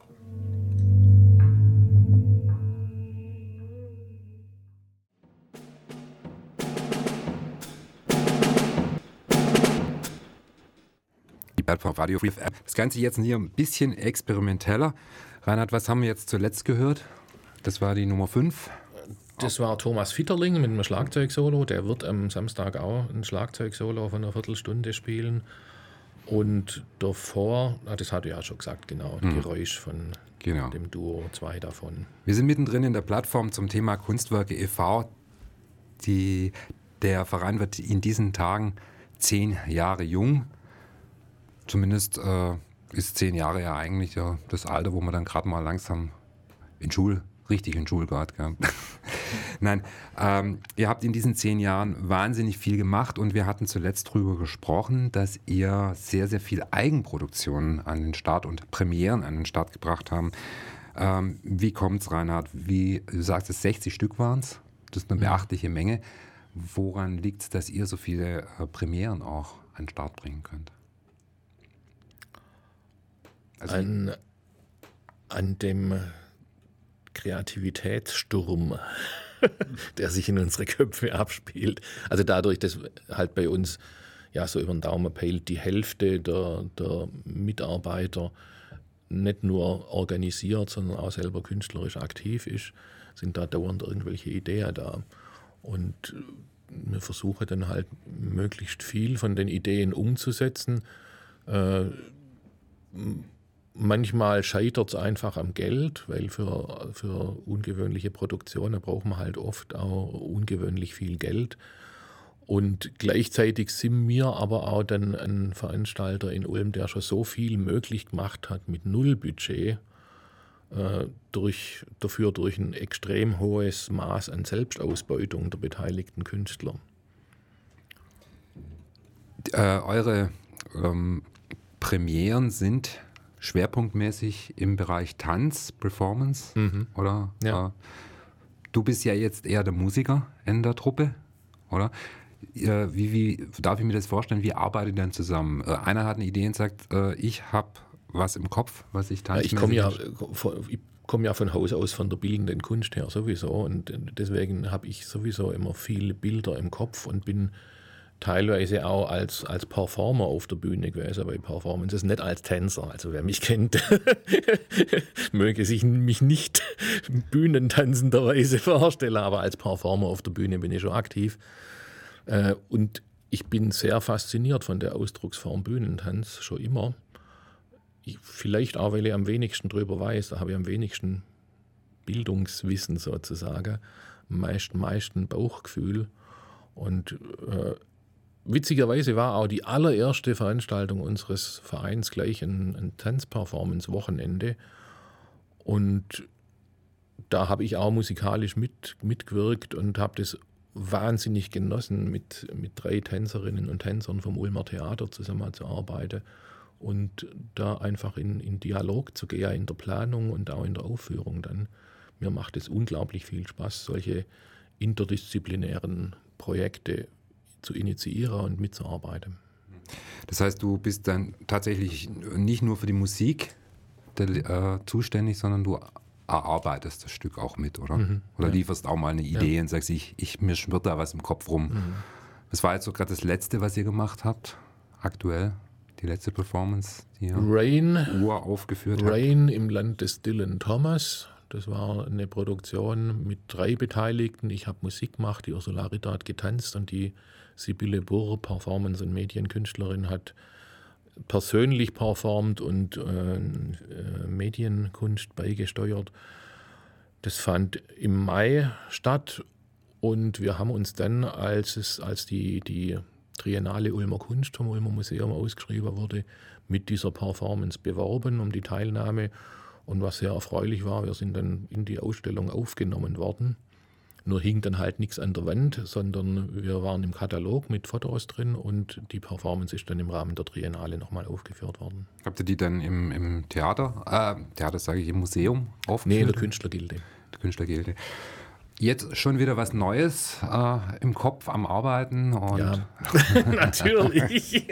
[SPEAKER 2] Die Plattform Radio Free F M. Das Ganze jetzt hier ein bisschen experimenteller. Reinhard, was haben wir jetzt zuletzt gehört? Das war die Nummer fünf.
[SPEAKER 4] Das war Thomas Fitterling mit einem Schlagzeugsolo. Der wird am Samstag auch ein Schlagzeugsolo von einer Viertelstunde spielen. Und davor, ah, das hatte ich ja schon gesagt, genau, hm. Geräusch von genau. dem Duo, zwei davon.
[SPEAKER 2] Wir sind mittendrin in der Plattform zum Thema Kunstwerke e V Die, der Verein wird in diesen Tagen zehn Jahre jung. Zumindest äh, ist zehn Jahre ja eigentlich ja, das Alter, wo man dann gerade mal langsam in Schul, richtig in Schul geht. Gell? Nein, ähm, ihr habt in diesen zehn Jahren wahnsinnig viel gemacht und wir hatten zuletzt darüber gesprochen, dass ihr sehr, sehr viel Eigenproduktionen an den Start und Premieren an den Start gebracht haben. Ähm, wie kommt's, Reinhard? Wie, du sagst, es sechzig Stück waren es. Das ist eine beachtliche Menge. Woran liegt es, dass ihr so viele äh, Premieren auch an den Start bringen könnt? Also,
[SPEAKER 4] an, an dem Kreativitätssturm, der sich in unsere Köpfe abspielt. Also dadurch, dass halt bei uns ja so über den Daumen peilt, die Hälfte der, der Mitarbeiter nicht nur organisiert, sondern auch selber künstlerisch aktiv ist, sind da dauernd irgendwelche Ideen da. Und wir versuchen dann halt möglichst viel von den Ideen umzusetzen. Äh, manchmal scheitert es einfach am Geld, weil für, für ungewöhnliche Produktionen braucht man halt oft auch ungewöhnlich viel Geld. Und gleichzeitig sind wir aber auch dann ein Veranstalter in Ulm, der schon so viel möglich gemacht hat mit null Budget, äh, durch, dafür durch ein extrem hohes Maß an Selbstausbeutung der beteiligten Künstler.
[SPEAKER 2] Äh, eure ähm, Premieren sind schwerpunktmäßig im Bereich Tanz, Performance, mhm. oder?
[SPEAKER 4] Ja.
[SPEAKER 2] Äh, du bist ja jetzt eher der Musiker in der Truppe, oder? Äh, wie, wie darf ich mir das vorstellen? Wie arbeitet ihr dann zusammen? Äh, einer hat eine Idee und sagt, äh, ich habe was im Kopf, was ich tanze.
[SPEAKER 4] Ja, ich komme ja, ich komme ja von Haus aus von der bildenden Kunst her sowieso und deswegen habe ich sowieso immer viele Bilder im Kopf und bin teilweise auch als, als Performer auf der Bühne gewesen bei Performances, nicht als Tänzer. Also wer mich kennt, möge sich mich nicht bühnentanzenderweise vorstellen, aber als Performer auf der Bühne bin ich schon aktiv. Und ich bin sehr fasziniert von der Ausdrucksform Bühnentanz, schon immer. Ich, vielleicht auch, weil ich am wenigsten drüber weiß, da habe ich am wenigsten Bildungswissen sozusagen, am meisten, meisten Bauchgefühl. Und äh, witzigerweise war auch die allererste Veranstaltung unseres Vereins gleich ein, ein Tanzperformance-Wochenende. Und da habe ich auch musikalisch mit, mitgewirkt und habe das wahnsinnig genossen, mit, mit drei Tänzerinnen und Tänzern vom Ulmer Theater zusammenzuarbeiten und da einfach in, in Dialog zu gehen, in der Planung und auch in der Aufführung dann. Mir macht es unglaublich viel Spaß, solche interdisziplinären Projekte zu initiieren und mitzuarbeiten.
[SPEAKER 2] Das heißt, du bist dann tatsächlich nicht nur für die Musik äh, zuständig, sondern du erarbeitest das Stück auch mit, oder? Mhm, oder ja. lieferst auch mal eine Idee ja. und sagst, ich, ich, mir schwirrt da was im Kopf rum. Mhm. Was war jetzt so gerade das Letzte, was ihr gemacht habt, aktuell? Die letzte Performance, die ihr
[SPEAKER 4] Rain,
[SPEAKER 2] uraufgeführt habt?
[SPEAKER 4] Rain im Land des Dylan Thomas. Das war eine Produktion mit drei Beteiligten. Ich habe Musik gemacht, die Ursula Ritter hat getanzt und die Sibylle Burr, Performance- und Medienkünstlerin, hat persönlich performt und äh, äh, Medienkunst beigesteuert. Das fand im Mai statt und wir haben uns dann, als, es, als die, die Triennale Ulmer Kunst vom Ulmer Museum ausgeschrieben wurde, mit dieser Performance beworben um die Teilnahme. Und was sehr erfreulich war, wir sind dann in die Ausstellung aufgenommen worden. Nur hing dann halt nichts an der Wand, sondern wir waren im Katalog mit Fotos drin und die Performance ist dann im Rahmen der Triennale nochmal aufgeführt worden.
[SPEAKER 2] Habt ihr die dann im, im Theater, äh, Theater sage ich, im Museum aufgeführt?
[SPEAKER 4] Nee, in der Künstlergilde.
[SPEAKER 2] Der Künstlergilde. Jetzt schon wieder was Neues äh, im Kopf am Arbeiten. Und
[SPEAKER 4] ja, natürlich.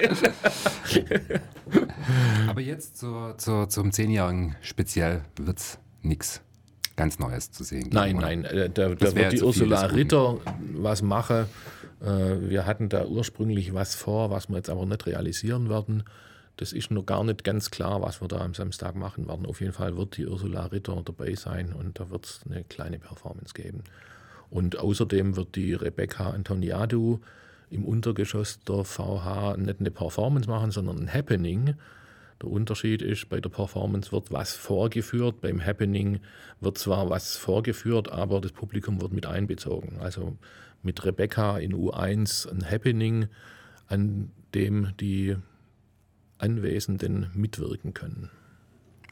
[SPEAKER 2] Aber jetzt zu, zu, zum Zehnjährigen speziell wird es nichts ganz Neues zu sehen geben,
[SPEAKER 4] Nein,
[SPEAKER 2] oder?
[SPEAKER 4] nein, da, da wird die Ursula Ritter was machen. Wir hatten da ursprünglich was vor, was wir jetzt aber nicht realisieren werden. Das ist noch gar nicht ganz klar, was wir da am Samstag machen werden. Auf jeden Fall wird die Ursula Ritter dabei sein und da wird es eine kleine Performance geben. Und außerdem wird die Rebecca Antoniadou im Untergeschoss der V H nicht eine Performance machen, sondern ein Happening. Der Unterschied ist, bei der Performance wird was vorgeführt, beim Happening wird zwar was vorgeführt, aber das Publikum wird mit einbezogen. Also mit Rebecca in U eins ein Happening, an dem die Anwesenden mitwirken können.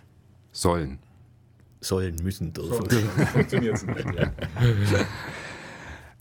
[SPEAKER 2] Sollen.
[SPEAKER 4] Sollen, müssen, dürfen.
[SPEAKER 3] So, funktioniert es nicht. Ja.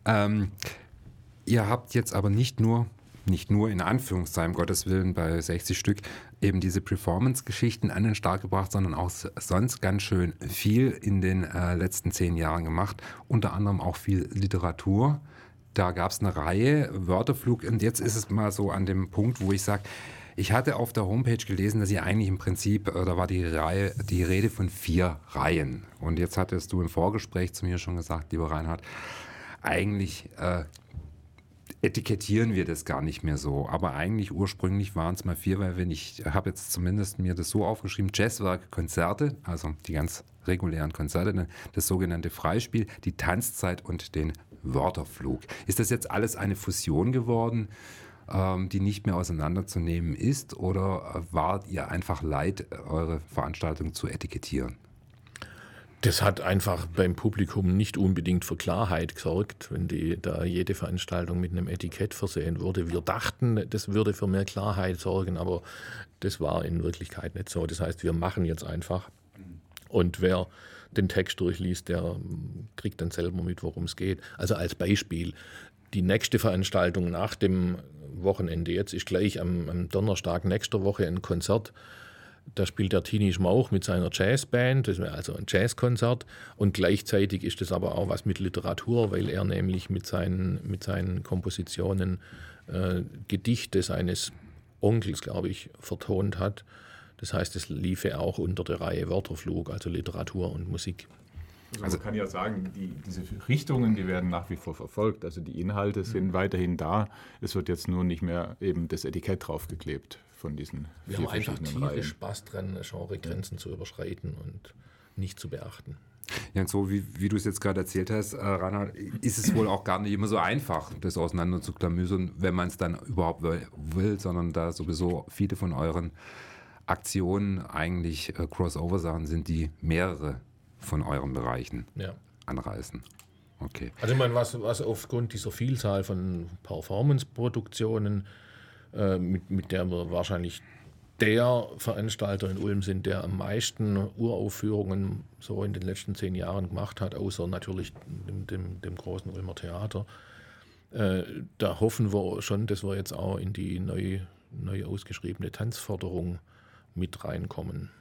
[SPEAKER 2] Ähm, ihr habt jetzt aber nicht nur, nicht nur in Anführungszeichen, Gottes Willen, bei sechzig Stück eben diese Performance-Geschichten an den Start gebracht, sondern auch sonst ganz schön viel in den äh, letzten zehn Jahren gemacht. Unter anderem auch viel Literatur. Da gab es eine Reihe, Wörterflug. Und jetzt ist es mal so an dem Punkt, wo ich sage, ich hatte auf der Homepage gelesen, dass ihr eigentlich im Prinzip, äh, da war die Reihe, die Rede von vier Reihen. Und jetzt hattest du im Vorgespräch zu mir schon gesagt, lieber Reinhard, eigentlich äh, etikettieren wir das gar nicht mehr so. Aber eigentlich ursprünglich waren es mal vier, weil wenn ich habe jetzt zumindest mir das so aufgeschrieben, Jazzwerk, Konzerte, also die ganz regulären Konzerte, das sogenannte Freispiel, die Tanzzeit und den Wörterflug. Ist das jetzt alles eine Fusion geworden, ähm, die nicht mehr auseinanderzunehmen ist, oder wart ihr einfach leid, eure Veranstaltung zu etikettieren?
[SPEAKER 4] Das hat einfach beim Publikum nicht unbedingt für Klarheit gesorgt, wenn die, da jede Veranstaltung mit einem Etikett versehen wurde. Wir dachten, das würde für mehr Klarheit sorgen, aber das war in Wirklichkeit nicht so. Das heißt, wir machen jetzt einfach. Und wer den Text durchliest, der kriegt dann selber mit, worum es geht. Also als Beispiel, die nächste Veranstaltung nach dem Wochenende jetzt ist gleich am, am Donnerstag nächster Woche ein Konzert. Da spielt der Tini Schmauch mit seiner Jazzband, das wäre also ein Jazzkonzert, und gleichzeitig ist das aber auch was mit Literatur, weil er nämlich mit seinen, mit seinen Kompositionen äh, Gedichte seines Onkels, glaube ich, vertont hat. Das heißt, es liefe auch unter der Reihe Wörterflug, also Literatur und Musik.
[SPEAKER 3] Also man kann ja sagen, die, diese Richtungen, die werden nach wie vor verfolgt. Also die Inhalte sind weiterhin da. Es wird jetzt nur nicht mehr eben das Etikett draufgeklebt von diesen
[SPEAKER 4] Wir
[SPEAKER 3] vier
[SPEAKER 4] haben einfach
[SPEAKER 3] verschiedenen Reihen.
[SPEAKER 4] tierisch Spaß dran, Genregrenzen zu überschreiten und nicht zu beachten.
[SPEAKER 2] Ja, und so wie, wie du es jetzt gerade erzählt hast, äh, Reinhard, ist es wohl auch gar nicht immer so einfach, das auseinander zu klamüsern, wenn man es dann überhaupt will, sondern da sowieso viele von euren Aktionen eigentlich äh, Crossover-Sachen sind, die mehrere von euren Bereichen
[SPEAKER 4] Ja.
[SPEAKER 2] anreißen. Okay.
[SPEAKER 4] Also ich meine, was, was aufgrund dieser Vielzahl von Performance-Produktionen, äh, mit, mit der wir wahrscheinlich der Veranstalter in Ulm sind, der am meisten Uraufführungen so in den letzten zehn Jahren gemacht hat, außer natürlich dem, dem, dem großen Ulmer Theater. Äh, da hoffen wir schon, dass wir jetzt auch in die neu, neu ausgeschriebene Tanzförderung mit reinkommen.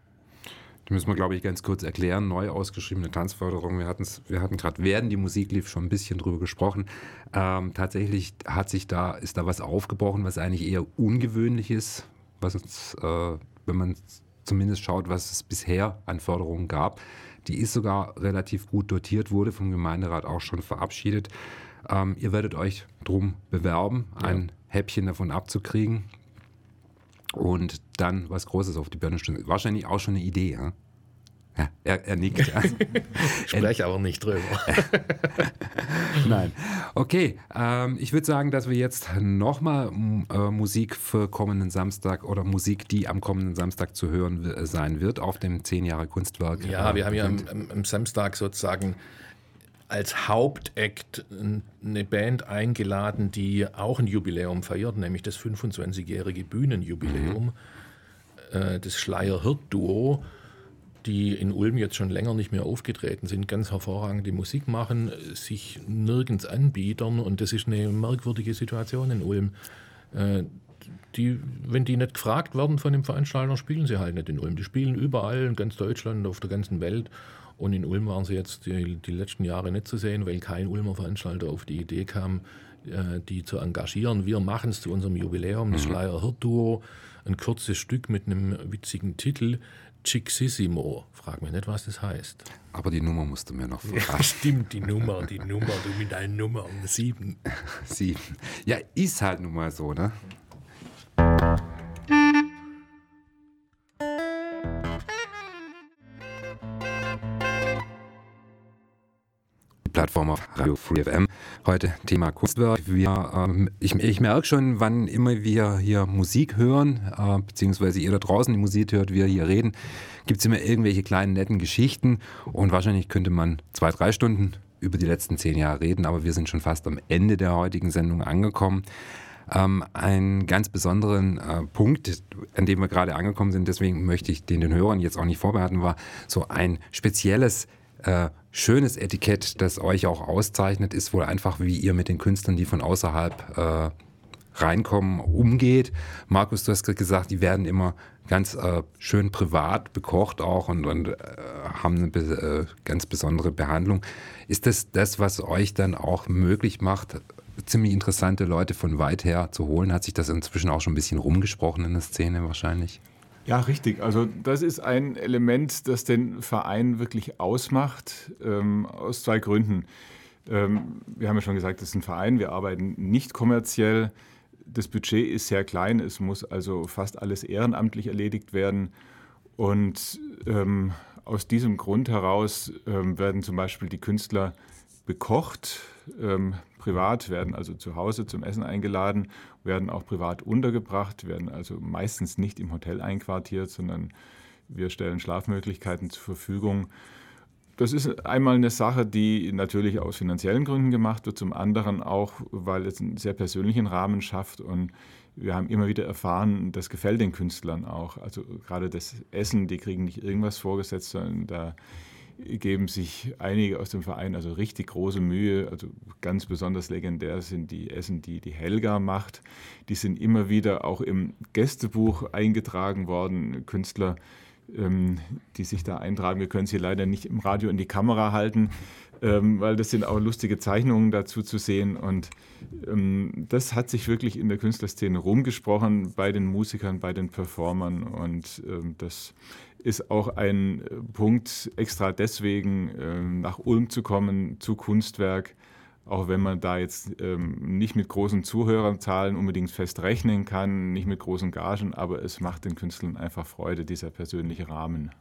[SPEAKER 2] Die müssen wir, glaube ich, ganz kurz erklären. Neu ausgeschriebene Tanzförderung. Wir, wir hatten gerade, während die Musik lief, schon ein bisschen drüber gesprochen. Ähm, tatsächlich hat sich da, ist da was aufgebrochen, was eigentlich eher ungewöhnlich ist, was uns, äh, wenn man zumindest schaut, was es bisher an Förderungen gab. Die ist sogar relativ gut dotiert, wurde vom Gemeinderat auch schon verabschiedet. Ähm, ihr werdet euch drum bewerben, ja. ein Häppchen davon abzukriegen. Und dann was Großes auf die Birne stellen. Wahrscheinlich auch schon eine Idee, ja? Ja, er, er nickt. Ja.
[SPEAKER 4] Spreche aber nicht drüber.
[SPEAKER 2] Nein. Okay, ähm, ich würde sagen, dass wir jetzt nochmal äh, Musik für kommenden Samstag oder Musik, die am kommenden Samstag zu hören w- sein wird, auf dem zehn Jahre Kunstwerk.
[SPEAKER 4] Ja,
[SPEAKER 2] äh,
[SPEAKER 4] wir haben ja am, am, am Samstag sozusagen als Hauptakt eine Band eingeladen, die auch ein Jubiläum feiert, nämlich das fünfundzwanzigjährige Bühnenjubiläum, mhm. äh, das Schleier-Hirt-Duo, die in Ulm jetzt schon länger nicht mehr aufgetreten sind, ganz hervorragende Musik machen, sich nirgends anbietern, und das ist eine merkwürdige Situation in Ulm. Äh, die, wenn die nicht gefragt werden von dem Veranstalter, spielen sie halt nicht in Ulm. Die spielen überall in ganz Deutschland, auf der ganzen Welt. Und in Ulm waren sie jetzt die, die letzten Jahre nicht zu sehen, weil kein Ulmer Veranstalter auf die Idee kam, äh, die zu engagieren. Wir machen es zu unserem Jubiläum, das mhm. Schleier-Hirt-Duo, ein kurzes Stück mit einem witzigen Titel, Chicksissimo. Frag mich nicht, was das heißt.
[SPEAKER 2] Aber die Nummer musst du mir noch fragen.
[SPEAKER 4] Ja, stimmt, die Nummer, die Nummer, du mit deinen Nummern, sieben.
[SPEAKER 2] Sieben. Ja, ist halt nun mal so, ne? Plattform auf Radio Free F M. Heute Thema Kunstwerk. Wir, ähm, ich, ich merke schon, wann immer wir hier Musik hören, äh, beziehungsweise ihr da draußen die Musik hört, wir hier reden, gibt es immer irgendwelche kleinen netten Geschichten, und wahrscheinlich könnte man zwei, drei Stunden über die letzten zehn Jahre reden, aber wir sind schon fast am Ende der heutigen Sendung angekommen. Ähm, einen ganz besonderen äh, Punkt, an dem wir gerade angekommen sind, deswegen möchte ich den den Hörern jetzt auch nicht vorbehalten, war so ein spezielles äh, schönes Etikett, das euch auch auszeichnet, ist wohl einfach, wie ihr mit den Künstlern, die von außerhalb äh, reinkommen, umgeht. Markus, du hast gesagt, die werden immer ganz äh, schön privat bekocht auch und, und äh, haben eine be- äh, ganz besondere Behandlung. Ist das das, was euch dann auch möglich macht, ziemlich interessante Leute von weit her zu holen? Hat sich das inzwischen auch schon ein bisschen rumgesprochen in der Szene wahrscheinlich?
[SPEAKER 3] Ja, richtig. Also das ist ein Element, das den Verein wirklich ausmacht, ähm, aus zwei Gründen. Ähm, wir haben ja schon gesagt, das ist ein Verein, wir arbeiten nicht kommerziell. Das Budget ist sehr klein, es muss also fast alles ehrenamtlich erledigt werden. Und ähm, aus diesem Grund heraus ähm, werden zum Beispiel die Künstler bekocht, ähm, privat, werden also zu Hause zum Essen eingeladen, werden auch privat untergebracht, werden also meistens nicht im Hotel einquartiert, sondern wir stellen Schlafmöglichkeiten zur Verfügung. Das ist einmal eine Sache, die natürlich aus finanziellen Gründen gemacht wird, zum anderen auch, weil es einen sehr persönlichen Rahmen schafft und wir haben immer wieder erfahren, das gefällt den Künstlern auch. Also gerade das Essen, die kriegen nicht irgendwas vorgesetzt, sondern da geben sich einige aus dem Verein also richtig große Mühe. Also ganz besonders legendär sind die Essen, die die Helga macht. Die sind immer wieder auch im Gästebuch eingetragen worden. Künstler, ähm, die sich da eintragen. Wir können sie leider nicht im Radio in die Kamera halten, ähm, weil das sind auch lustige Zeichnungen dazu zu sehen. Und ähm, das hat sich wirklich in der Künstlerszene rumgesprochen, bei den Musikern, bei den Performern. Und ähm, das ist auch ein Punkt, extra deswegen ähm, nach Ulm zu kommen, zu Kunstwerk, auch wenn man da jetzt ähm, nicht mit großen Zuhörerzahlen unbedingt fest rechnen kann, nicht mit großen Gagen, aber es macht den Künstlern einfach Freude, dieser persönliche Rahmen.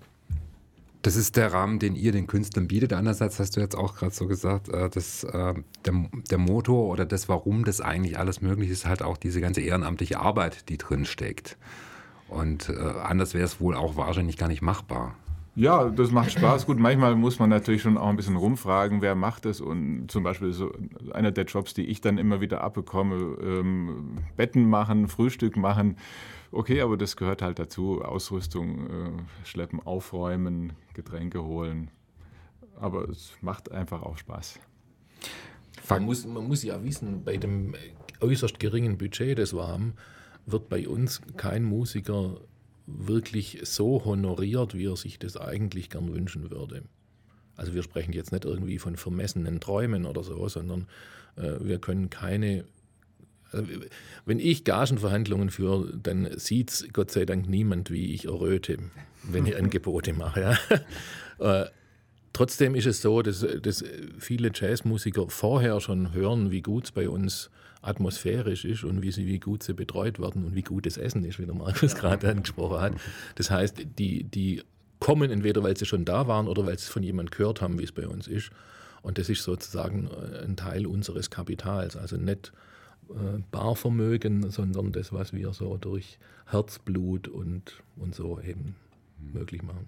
[SPEAKER 2] Das ist der Rahmen, den ihr den Künstlern bietet. Andererseits hast du jetzt auch gerade so gesagt, äh, dass äh, der, der Motor oder das, warum das eigentlich alles möglich ist, halt auch diese ganze ehrenamtliche Arbeit, die drin steckt. Und äh, anders wäre es wohl auch wahrscheinlich gar nicht machbar.
[SPEAKER 3] Ja, das macht Spaß. Gut, manchmal muss man natürlich schon auch ein bisschen rumfragen, wer macht das. Und zum Beispiel so einer der Jobs, die ich dann immer wieder abbekomme, ähm, Betten machen, Frühstück machen. Okay, aber das gehört halt dazu. Ausrüstung, äh, schleppen, aufräumen, Getränke holen. Aber es macht einfach auch Spaß.
[SPEAKER 4] Man muss, man muss ja wissen, bei dem äußerst geringen Budget, das wir haben, wird bei uns kein Musiker wirklich so honoriert, wie er sich das eigentlich gern wünschen würde. Also wir sprechen jetzt nicht irgendwie von vermessenen Träumen oder so, sondern äh, wir können keine... Also, wenn ich Gagenverhandlungen führe, dann sieht es Gott sei Dank niemand, wie ich erröte, wenn ich Angebote mache. Ja. äh, trotzdem ist es so, dass, dass viele Jazzmusiker vorher schon hören, wie gut es bei uns atmosphärisch ist und wie, sie, wie gut sie betreut werden und wie gut das Essen ist, wie der Markus ja. gerade angesprochen hat. Das heißt, die, die kommen entweder, weil sie schon da waren oder weil sie von jemandem gehört haben, wie es bei uns ist. Und das ist sozusagen ein Teil unseres Kapitals. Also nicht äh, Barvermögen, sondern das, was wir so durch Herzblut und, und so eben mhm. möglich machen.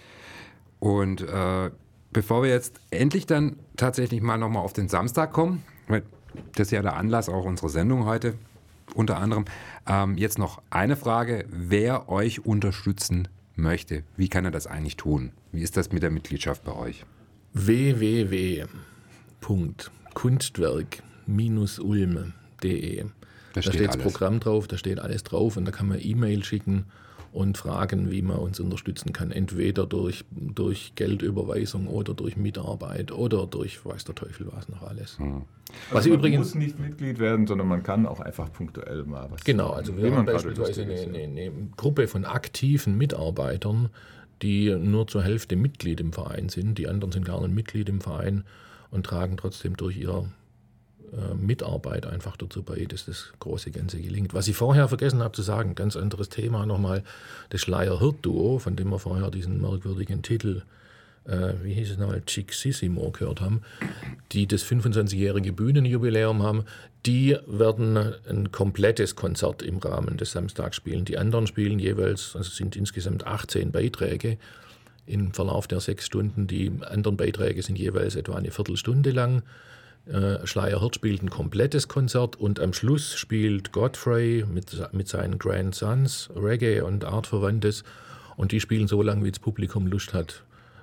[SPEAKER 2] Und äh, bevor wir jetzt endlich dann tatsächlich mal nochmal auf den Samstag kommen, das ist ja der Anlass auch unserer Sendung heute, unter anderem. Ähm, jetzt noch eine Frage, wer euch unterstützen möchte, wie kann er das eigentlich tun? Wie ist das mit der Mitgliedschaft bei euch?
[SPEAKER 4] w w w punkt kunstwerk Bindestrich ulm punkt de. Da steht, da steht das Programm drauf, da steht alles drauf und da kann man E-Mail schicken und fragen, wie man uns unterstützen kann. Entweder durch, durch Geldüberweisung oder durch Mitarbeit oder durch weiß der Teufel was noch alles.
[SPEAKER 3] Hm. Was also man übrigens muss nicht Mitglied werden, sondern man kann auch einfach punktuell mal was.
[SPEAKER 4] Genau, also wir haben beispielsweise eine, eine, eine Gruppe von aktiven Mitarbeitern, die nur zur Hälfte Mitglied im Verein sind. Die anderen sind gar nicht Mitglied im Verein und tragen trotzdem durch ihre äh, Mitarbeit einfach dazu bei, dass das große Ganze gelingt. Was ich vorher vergessen habe zu sagen, ganz anderes Thema nochmal, das Schleier-Hirt-Duo, von dem wir vorher diesen merkwürdigen Titel, äh, wie hieß es nochmal, Chicksissimo gehört haben, die das fünfundzwanzigjährige Bühnenjubiläum haben, die werden ein komplettes Konzert im Rahmen des Samstags spielen. Die anderen spielen jeweils, also es sind insgesamt achtzehn Beiträge im Verlauf der sechs Stunden. Die anderen Beiträge sind jeweils etwa eine Viertelstunde lang. Äh, Schleier-Hirt spielt ein komplettes Konzert und am Schluss spielt Godfrey mit, mit seinen Grandsons Reggae und Artverwandtes und die spielen so lange, wie das Publikum Lust hat,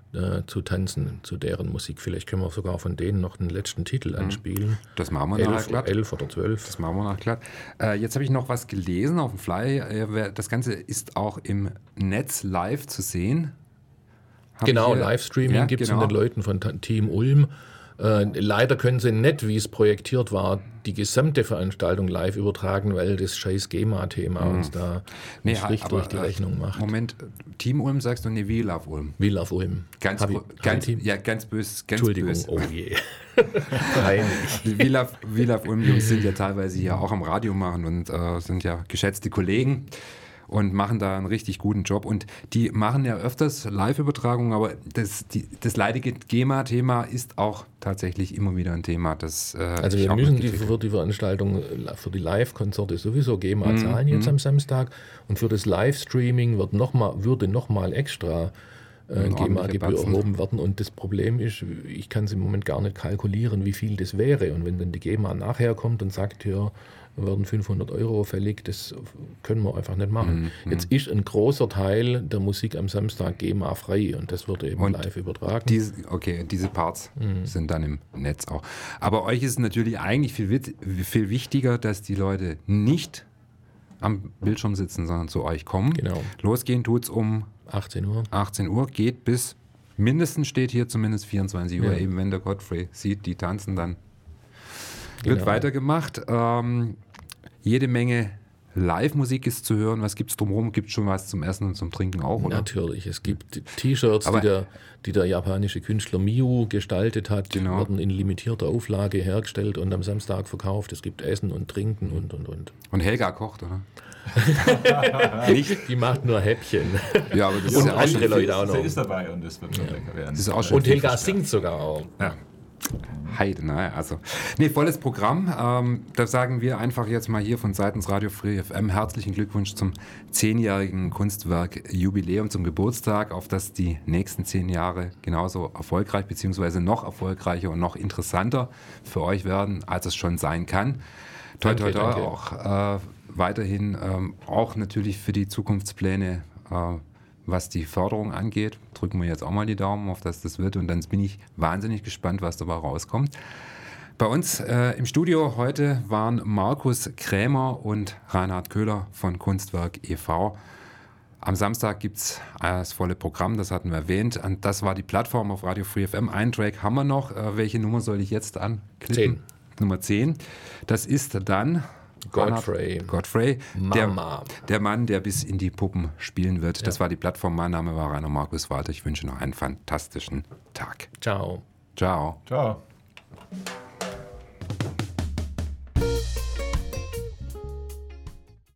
[SPEAKER 4] äh, zu tanzen, zu deren Musik. Vielleicht können wir sogar von denen noch den letzten Titel anspielen.
[SPEAKER 2] Das machen wir nachher
[SPEAKER 4] elf,
[SPEAKER 2] glatt.
[SPEAKER 4] elf oder zwölf.
[SPEAKER 2] Das machen wir nachher glatt. Äh, jetzt habe ich noch was gelesen auf dem Fly. Äh, das Ganze ist auch im Netz live zu sehen. Hab
[SPEAKER 4] Genau,
[SPEAKER 2] ich, äh,
[SPEAKER 4] Livestreaming
[SPEAKER 2] ja,
[SPEAKER 4] gibt es
[SPEAKER 2] genau.
[SPEAKER 4] von den Leuten von Ta- Team Ulm. Äh, leider können sie nicht, wie es projektiert war, die gesamte Veranstaltung live übertragen, weil das scheiß GEMA-Thema
[SPEAKER 2] Mhm.
[SPEAKER 4] uns da
[SPEAKER 2] Nee,
[SPEAKER 4] einen Strich
[SPEAKER 2] aber,
[SPEAKER 4] durch die
[SPEAKER 2] äh,
[SPEAKER 4] Rechnung macht.
[SPEAKER 2] Moment, Team Ulm sagst du, nee, We Love Ulm.
[SPEAKER 4] We Love Ulm.
[SPEAKER 2] Ganz,
[SPEAKER 4] Hab ich-
[SPEAKER 2] bö-
[SPEAKER 4] hab
[SPEAKER 2] ganz,
[SPEAKER 4] ich Team?
[SPEAKER 2] ja, ganz böse, ganz
[SPEAKER 4] Entschuldigung,
[SPEAKER 2] böse.
[SPEAKER 4] oh je. Peinlich.
[SPEAKER 2] Die We Love, We Love Ulm Jungs sind ja teilweise hier auch am Radio machen und äh, sind ja geschätzte Kollegen und machen da einen richtig guten Job. Und die machen ja öfters Live-Übertragungen, aber das, die, das leidige GEMA-Thema ist auch tatsächlich immer wieder ein Thema. Das, äh,
[SPEAKER 4] Also
[SPEAKER 2] ich
[SPEAKER 4] wir
[SPEAKER 2] auch
[SPEAKER 4] müssen die,
[SPEAKER 2] mitgekriegt
[SPEAKER 4] für die Veranstaltung, äh, für die Live-Konzerte sowieso
[SPEAKER 2] Mhm,
[SPEAKER 4] GEMA zahlen jetzt am Samstag und für das Livestreaming wird noch mal, würde nochmal extra äh,
[SPEAKER 2] Ein
[SPEAKER 4] GEMA-Gebühr
[SPEAKER 2] ordentlicher Batzen.
[SPEAKER 4] erhoben werden. Und das Problem ist, ich kann es im Moment gar nicht kalkulieren, wie viel das wäre. Und wenn dann die GEMA nachher kommt und sagt, hier werden fünfhundert Euro fällig, das können wir einfach nicht machen.
[SPEAKER 2] Mhm,
[SPEAKER 4] Jetzt ist ein großer Teil der Musik am Samstag GEMA-frei und das wird eben
[SPEAKER 2] Und
[SPEAKER 4] live übertragen.
[SPEAKER 2] Diese, okay, diese Parts
[SPEAKER 4] Mhm.
[SPEAKER 2] sind dann im Netz auch. Aber euch ist es natürlich eigentlich viel, wit- viel wichtiger, dass die Leute nicht am Bildschirm sitzen, sondern zu euch kommen.
[SPEAKER 4] Genau.
[SPEAKER 2] Losgehen tut's um
[SPEAKER 4] achtzehn Uhr.
[SPEAKER 2] achtzehn Uhr, geht bis mindestens steht hier zumindest vierundzwanzig Uhr.
[SPEAKER 4] Ja.
[SPEAKER 2] Eben wenn der Godfrey sieht, die tanzen, dann wird
[SPEAKER 4] Genau.
[SPEAKER 2] weitergemacht. Ähm, jede Menge Live-Musik ist zu hören. Was gibt es drumherum? Gibt es schon was zum Essen und zum Trinken auch, oder?
[SPEAKER 4] Natürlich, es gibt T-Shirts,
[SPEAKER 2] Aber-
[SPEAKER 4] die der, die der japanische Künstler Miyu gestaltet hat,
[SPEAKER 2] Genau.
[SPEAKER 4] werden in limitierter Auflage hergestellt und am Samstag verkauft. Es gibt Essen und Trinken und, und, und.
[SPEAKER 2] Und Helga kocht, oder? Nicht?
[SPEAKER 4] Die macht nur Häppchen.
[SPEAKER 2] Ja, aber das
[SPEAKER 4] Und
[SPEAKER 2] ist ja auch
[SPEAKER 4] andere
[SPEAKER 2] schon,
[SPEAKER 4] Leute auch noch.
[SPEAKER 3] Sie ist dabei und es wird schon lecker werden.
[SPEAKER 2] das ist auch schon
[SPEAKER 4] Und
[SPEAKER 2] viel
[SPEAKER 4] Helga
[SPEAKER 2] versprochen.
[SPEAKER 4] singt sogar auch.
[SPEAKER 2] Ja. Heide, naja, also. Nee, volles Programm. Ähm, da sagen wir einfach jetzt mal hier von seitens Radio Free F M herzlichen Glückwunsch zum zehnjährigen Kunstwerk-Jubiläum, zum Geburtstag, auf das die nächsten zehn Jahre genauso erfolgreich beziehungsweise noch erfolgreicher und noch interessanter für euch werden, als es schon sein kann. Toi, toi,
[SPEAKER 4] Danke,
[SPEAKER 2] toi,
[SPEAKER 4] danke.
[SPEAKER 2] auch äh, weiterhin, ähm, auch natürlich für die Zukunftspläne, äh, was die Förderung angeht, drücken wir jetzt auch mal die Daumen, auf dass das wird. Und dann bin ich wahnsinnig gespannt, was dabei rauskommt. Bei uns äh, im Studio heute waren Markus Krämer und Reinhard Köhler von Kunstwerk e V Am Samstag gibt es das volle Programm, das hatten wir erwähnt. Und das war die Plattform auf Radio Free F M. Einen Track haben wir noch. Äh, welche Nummer soll ich jetzt anklicken?
[SPEAKER 4] Zehn.
[SPEAKER 2] Nummer zehn. Das ist dann
[SPEAKER 4] Godfrey.
[SPEAKER 2] Godfrey, der,
[SPEAKER 4] Mama.
[SPEAKER 2] der Mann, der bis in die Puppen spielen wird. Das war die Plattform. Mein Name war Rainer Markus Walter. Ich wünsche noch einen fantastischen Tag.
[SPEAKER 4] Ciao.
[SPEAKER 2] Ciao.
[SPEAKER 3] Ciao.